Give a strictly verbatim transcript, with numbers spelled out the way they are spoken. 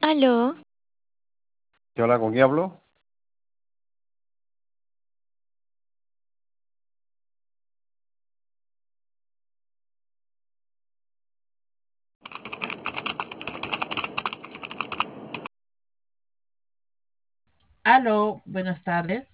Aló, ¿Qué habla con quién hablo? Aló, buenas tardes.